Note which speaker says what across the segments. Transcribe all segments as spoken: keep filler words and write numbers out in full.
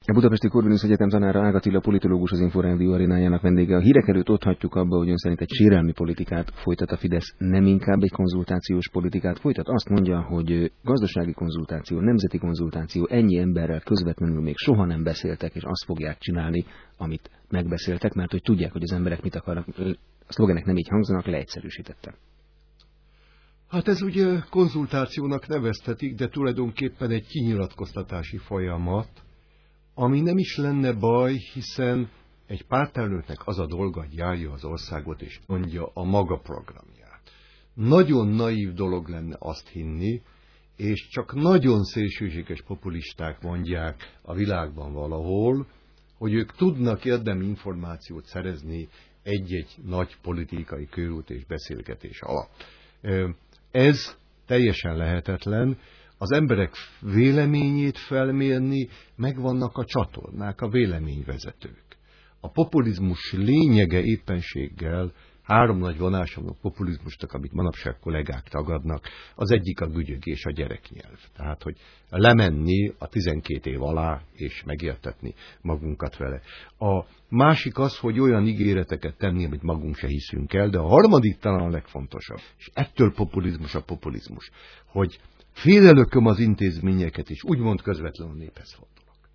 Speaker 1: A Budapesti Corvinus Egyetem tanára Ág Attila politológus, az Inforádió arénájának vendége. A hírek előtt ott hagyjuk abba, hogy ön szerint egy sérelmi politikát folytat a Fidesz, nem inkább egy konzultációs politikát folytat. Azt mondja, hogy gazdasági konzultáció, nemzeti konzultáció, ennyi emberrel közvetlenül még soha nem beszéltek, és azt fogják csinálni, amit megbeszéltek, mert hogy tudják, hogy az emberek mit akarnak. A szlogenek nem így hangzanak, leegyszerűsítettem.
Speaker 2: Hát ez ugye konzultációnak neveztetik, de tulajdonképpen egy kinyilatkoztatási folyamat, ami nem is lenne baj, hiszen egy pártelnöknek az a dolga, hogy járja az országot és mondja a maga programját. Nagyon naív dolog lenne azt hinni, és csak nagyon szélsőséges populisták mondják a világban valahol, hogy ők tudnak érdemi információt szerezni egy-egy nagy politikai körút és beszélgetés alatt. Ez teljesen lehetetlen. Az emberek véleményét felmérni, megvannak a csatornák, a véleményvezetők. A populizmus lényege éppenséggel, három nagy vonása van a populizmusnak, amit manapság kollégák tagadnak, az egyik a gügyögés, a gyereknyelv. Tehát, hogy lemenni a tizenkét év alá, és megértetni magunkat vele. A másik az, hogy olyan ígéreteket tenni, amit magunk se hiszünk el, de a harmadik talán a legfontosabb, és ettől populizmus a populizmus, hogy félelököm az intézményeket, és úgymond közvetlenül a néphez fordulok.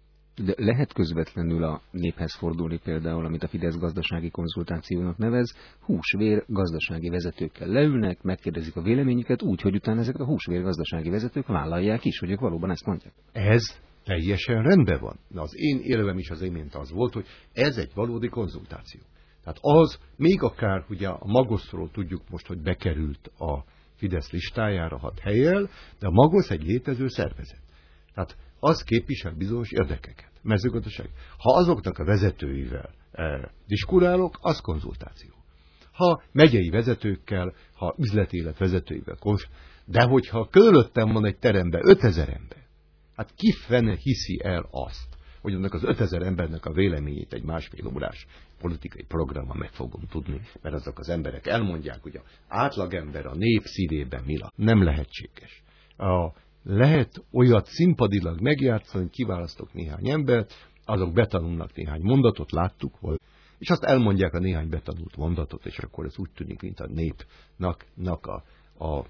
Speaker 1: De lehet közvetlenül a néphez fordulni például, amit a Fidesz gazdasági konzultációnak nevez, húsvér gazdasági vezetőkkel leülnek, megkérdezik a véleményüket úgy, hogy utána ezek a húsvér gazdasági vezetők vállalják is, hogy ők valóban ezt mondják.
Speaker 2: Ez teljesen rendben van. De az én érvem is az imént az volt, hogy ez egy valódi konzultáció. Tehát az, még akár ugye a Magoszról tudjuk most, hogy bekerült a Fidesz listájára hat hellyel, de a Magosz egy létező szervezet. Tehát az képvisel bizonyos érdekeket, mezőgazdaság. Ha azoknak a vezetőivel e, diskurálok, az konzultáció. Ha megyei vezetőkkel, ha üzleti élet vezetőivel, de hogyha körülöttem van egy teremben ötezer ember, hát ki fene hiszi el azt, hogy annak az ötezer embernek a véleményét egy másfél órás politikai programmal meg fogom tudni, mert azok az emberek elmondják, hogy az átlagember a nép szívében mi lak. Nem lehetséges. A, lehet olyat színpadilag megjátszani, hogy kiválasztok néhány embert, azok betanulnak néhány mondatot, láttuk, hol, és azt elmondják a néhány betanult mondatot, és akkor ez úgy tűnik, mint a népnak a, a, a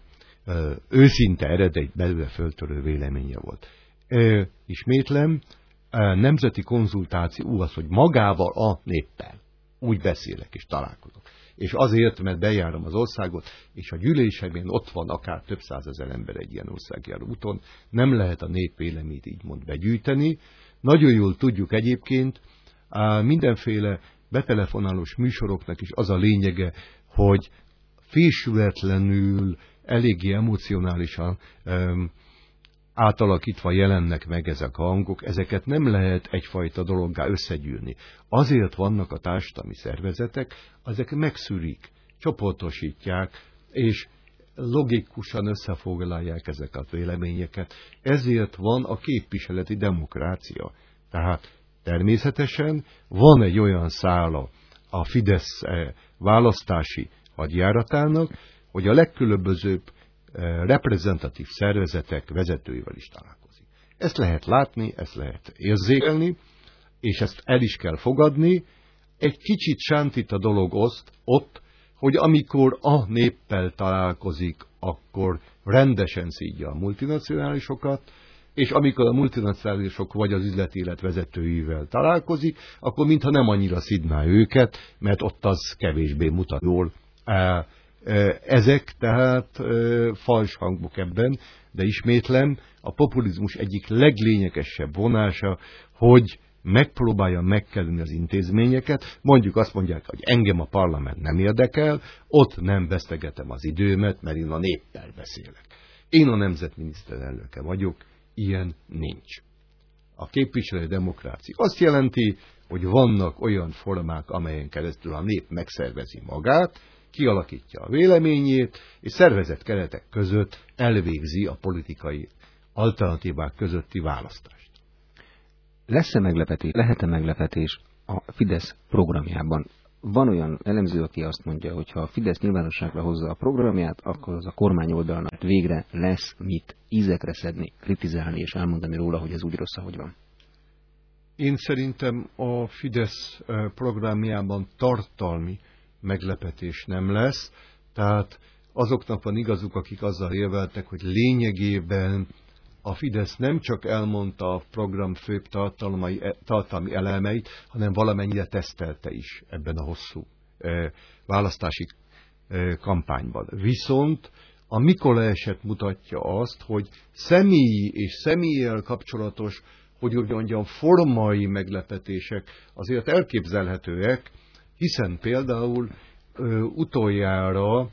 Speaker 2: őszinte eredeti belőle föltörő véleménye volt. E, ismétlem, nemzeti konzultáció az, hogy magával a néppel úgy beszélek és találkozok. És azért, mert bejárom az országot, és a gyűlésemén ott van akár több százezer ember egy ilyen országjáró úton, nem lehet a nép véleményét így mond begyűjteni. Nagyon jól tudjuk egyébként, mindenféle betelefonálós műsoroknak is az a lényege, hogy fésületlenül, eléggé emocionálisan átalakítva jelennek meg ezek a hangok, ezeket nem lehet egyfajta dologgá összegyűrni. Azért vannak a társadalmi szervezetek, ezek megszűrik, csoportosítják, és logikusan összefoglalják ezeket a véleményeket. Ezért van a képviseleti demokrácia. Tehát természetesen van egy olyan szála a Fidesz választási hadjáratának, hogy a legkülönbözőbb reprezentatív szervezetek vezetőivel is találkozik. Ezt lehet látni, ezt lehet érzékelni, és ezt el is kell fogadni. Egy kicsit sántít a dolog oszt, ott, hogy amikor a néppel találkozik, akkor rendesen szídja a multinacionálisokat, és amikor a multinacionálisok vagy az üzleti élet vezetőivel találkozik, akkor mintha nem annyira szidná őket, mert ott az kevésbé mutat jól. Ezek tehát fals hangok ebben, de ismétlem, a populizmus egyik leglényegesebb vonása, hogy megpróbálja megkerülni az intézményeket, mondjuk azt mondják, hogy engem a parlament nem érdekel, ott nem vesztegetem az időmet, mert én a néppel beszélek. Én a nemzet miniszterelnöke vagyok, ilyen nincs. A képviselő demokrácia azt jelenti, hogy vannak olyan formák, amelyen keresztül a nép megszervezi magát, kialakítja a véleményét, és szervezett keretek között elvégzi a politikai alternatívák közötti választást.
Speaker 1: Lesz-e meglepetés, lehet-e meglepetés a Fidesz programjában? Van olyan elemző, aki azt mondja, hogy ha a Fidesz nyilvánosságra hozza a programját, akkor az a kormány oldalnak végre lesz mit ízekre szedni, kritizálni és elmondani róla, hogy ez úgy rossz, ahogy van.
Speaker 2: Én szerintem a Fidesz programjában tartalmi meglepetés nem lesz, tehát azoknak van igazuk, akik azzal érveltek, hogy lényegében a Fidesz nem csak elmondta a program főbb tartalmai, tartalmi elemeit, hanem valamennyire tesztelte is ebben a hosszú e, választási e, kampányban. Viszont a Mikola eset mutatja azt, hogy személyi és személlyel kapcsolatos, hogy úgy mondjam, formai meglepetések azért elképzelhetőek, hiszen például ö, utoljára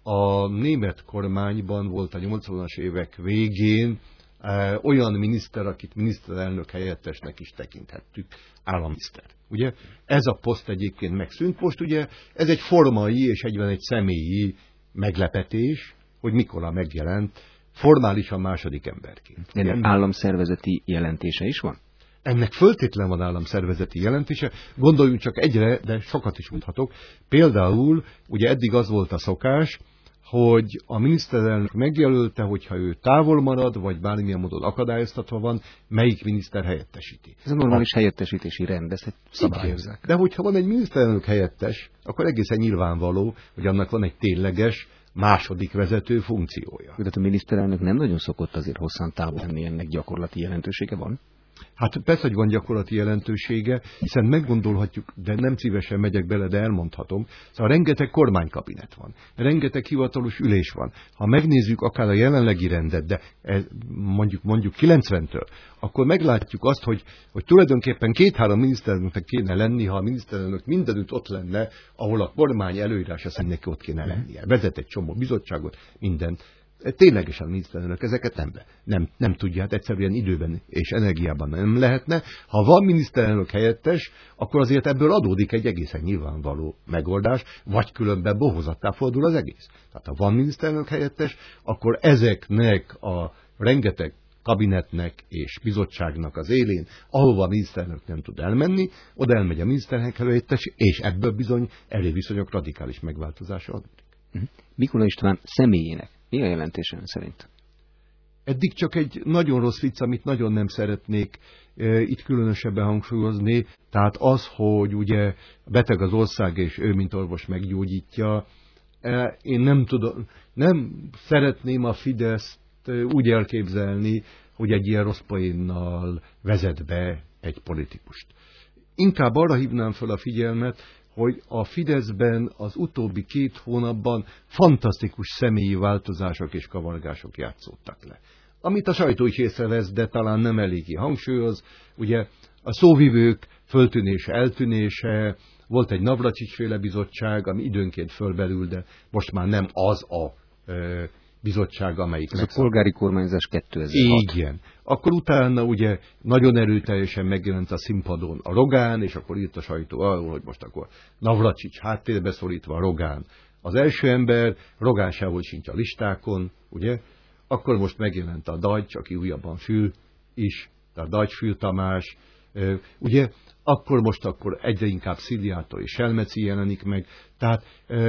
Speaker 2: a német kormányban volt a nyolcvanas évek végén ö, olyan miniszter, akit miniszterelnök helyettesnek is tekinthettük, államtiszter. Ugye ez a poszt egyébként megszűnt. Most ugye ez egy formai és egyben egy személyi meglepetés, hogy Mikola megjelent formálisan második emberként.
Speaker 1: Ennek államszervezeti jelentése is van?
Speaker 2: Ennek föltétlen van államszervezeti jelentése, gondoljunk csak egyre, de sokat is mondhatok. Például, ugye eddig az volt a szokás, hogy a miniszterelnök megjelölte, hogyha ő távol marad, vagy bármilyen módon akadályoztatva van, melyik miniszter helyettesíti.
Speaker 1: Ez a normális a... helyettesíti rend, ezt szabályozzák.
Speaker 2: De hogyha van egy miniszterelnök helyettes, akkor egészen nyilvánvaló, hogy annak van egy tényleges második vezető funkciója.
Speaker 1: De a miniszterelnök nem nagyon szokott azért hosszan távol lenni, ennek gyakorlati jelentősége van?
Speaker 2: Hát persze, hogy van gyakorlati jelentősége, hiszen meggondolhatjuk, de nem szívesen megyek bele, de elmondhatom. Szóval rengeteg kormánykabinet van, rengeteg hivatalos ülés van. Ha megnézzük akár a jelenlegi rendet, de ez mondjuk mondjuk kilencventől, akkor meglátjuk azt, hogy, hogy tulajdonképpen két-három miniszterelnöknek kéne lenni, ha a miniszterelnök mindenütt ott lenne, ahol a kormány előírása szerint neki ott kéne lennie. Vezet egy csomó bizottságot, mindent. Ténylegesen a miniszterelnök ezeket nem, nem, nem tudja, hát egyszerűen időben és energiában nem lehetne. Ha van miniszterelnök helyettes, akkor azért ebből adódik egy egészen nyilvánvaló megoldás, vagy különben bohozattá fordul az egész. Tehát ha van miniszterelnök helyettes, akkor ezeknek a rengeteg kabinetnek és bizottságnak az élén, ahova a miniszterelnök nem tud elmenni, oda elmegy a miniszterelnök helyettes, és ebből bizony erőviszonyok radikális megváltozása adódik.
Speaker 1: Mikola István személyének mi a jelentése ön szerint?
Speaker 2: Eddig csak egy nagyon rossz vicc, amit nagyon nem szeretnék e, itt különösebben hangsúlyozni. Tehát az, hogy ugye beteg az ország, és ő, mint orvos meggyógyítja. E, én nem tudom, nem szeretném a Fideszt úgy elképzelni, hogy egy ilyen rossz poénnal vezet be egy politikust. Inkább arra hívnám fel a figyelmet, hogy a Fideszben az utóbbi két hónapban fantasztikus személyi változások és kavargások játszódtak le. Amit a sajtó is észrevesz, de talán nem eléggé hangsúlyoz, ugye a szóvivők föltűnése, eltűnése, volt egy Navracsics-féle bizottság, ami időnként fölbelül, de most már nem az a e, bizottság, amelyik...
Speaker 1: Ez a polgári kormányzás kétezer-hat.
Speaker 2: Igen. Akkor utána ugye nagyon erőteljesen megjelent a színpadon a Rogán, és akkor írt a sajtó arról, hogy most akkor Navracsics háttérbe szorítva Rogán. Az első ember, Rogán sehol sincs a listákon, ugye? Akkor most megjelent a Dajcs, aki újabban Fül is, a Dajcs Fül Tamás, ugye? Akkor most akkor egyre inkább Sziliától és Selmeci jelenik meg. Tehát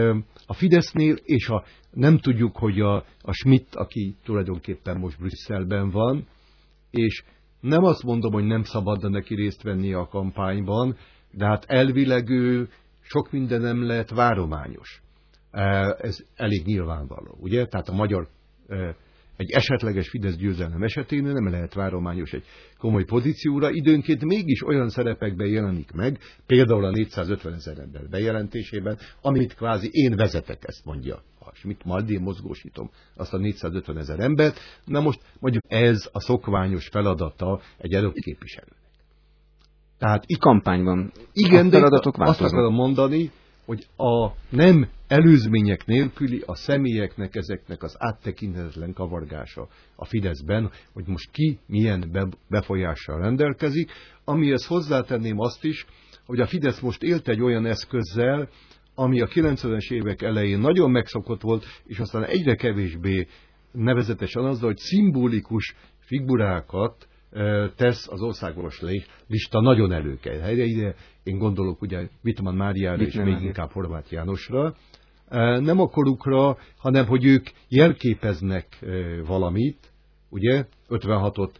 Speaker 2: a Fidesznél, és a, nem tudjuk, hogy a, a Schmidt, aki tulajdonképpen most Brüsszelben van, és nem azt mondom, hogy nem szabadna neki részt venni a kampányban, de hát elvileg ő sok minden nem lehet várományos. Ez elég nyilvánvaló, ugye? Tehát a magyar egy esetleges Fidesz győzelem esetén nem lehet várományos egy komoly pozícióra, időnként mégis olyan szerepekben jelenik meg, például a négyszázötven ezer ember bejelentésében, amit kvázi én vezetek, ezt mondja a Schmidt, majd én mozgósítom azt a négyszázötven ezer embert. Na most mondjuk ez a szokványos feladata egy előbb képviselőnek.
Speaker 1: Tehát itt kampányban
Speaker 2: igen, de azt akarom mondani, hogy a nem előzmények nélküli a személyeknek, ezeknek az áttekinthetetlen kavargása a Fideszben, hogy most ki milyen befolyással rendelkezik, amihez hozzátenném azt is, hogy a Fidesz most élt egy olyan eszközzel, ami a kilencvenes évek elején nagyon megszokott volt, és aztán egyre kevésbé, nevezetesen azzal, hogy szimbolikus figurákat tesz az országos lista nagyon előkelő helyre. Én gondolok ugye Wittmann Máriára és még inkább Horváth Jánosra. Nem a korukra, hanem hogy ők jelképeznek valamit, ugye, ötvenhatot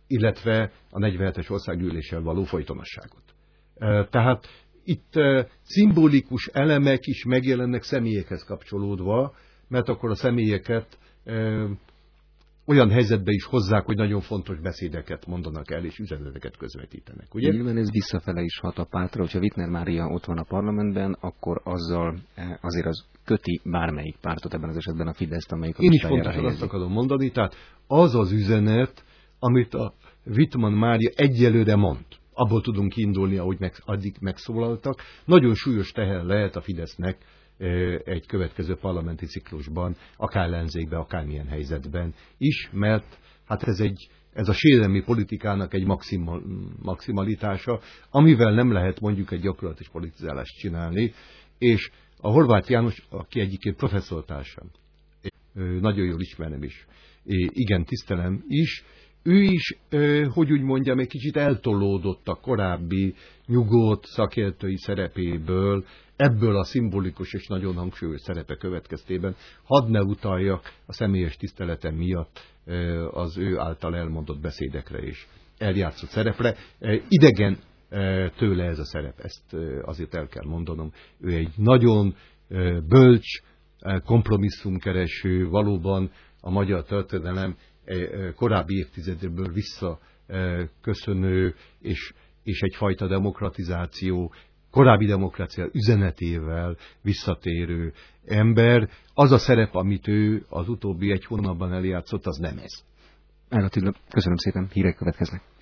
Speaker 2: illetve a negyvenhetes országgyűléssel való folytonosságot. Tehát itt szimbolikus elemek is megjelennek személyekhez kapcsolódva, mert akkor a személyeket olyan helyzetbe is hozzák, hogy nagyon fontos beszédeket mondanak el, és üzeneteket közvetítenek. Ugye?
Speaker 1: Nyilván ez visszafele is hat a pártra, hogyha Wittner Mária ott van a parlamentben, akkor azzal azért az köti bármelyik pártot, ebben az esetben a Fideszt, amelyik a
Speaker 2: Én is pontosan azt akarom mondani, tehát az az üzenet, amit a Wittmann Mária egyelőre mond, abból tudunk kiindulni, ahogy meg, addig megszólaltak, nagyon súlyos teher lehet a Fidesznek egy következő parlamenti ciklusban, akár ellenzékben, akármilyen helyzetben is, mert hát ez, egy, ez a sérelmi politikának egy maximal, maximalitása, amivel nem lehet mondjuk egy gyakorlatos politizálást csinálni, és a Horváth János, aki egyébként professzortársam, nagyon jól ismerem is, igen, tisztelem is, ő is, hogy úgy mondjam, egy kicsit eltolódott a korábbi nyugodt szakértői szerepéből, ebből a szimbolikus és nagyon hangsúlyos szerepe következtében. Hadd ne utaljak a személyes tiszteletem miatt az ő által elmondott beszédekre és eljátszott szerepre. Idegen tőle ez a szerep, ezt azért el kell mondanom. Ő egy nagyon bölcs, kompromisszumkereső, valóban a magyar történelem korábbi évtizedből visszaköszönő és, és egyfajta demokratizáció, korábbi demokrácia üzenetével visszatérő ember. Az a szerep, amit ő az utóbbi egy hónapban eljátszott, az nem ez.
Speaker 1: Ág Attila, köszönöm szépen, hírek következnek.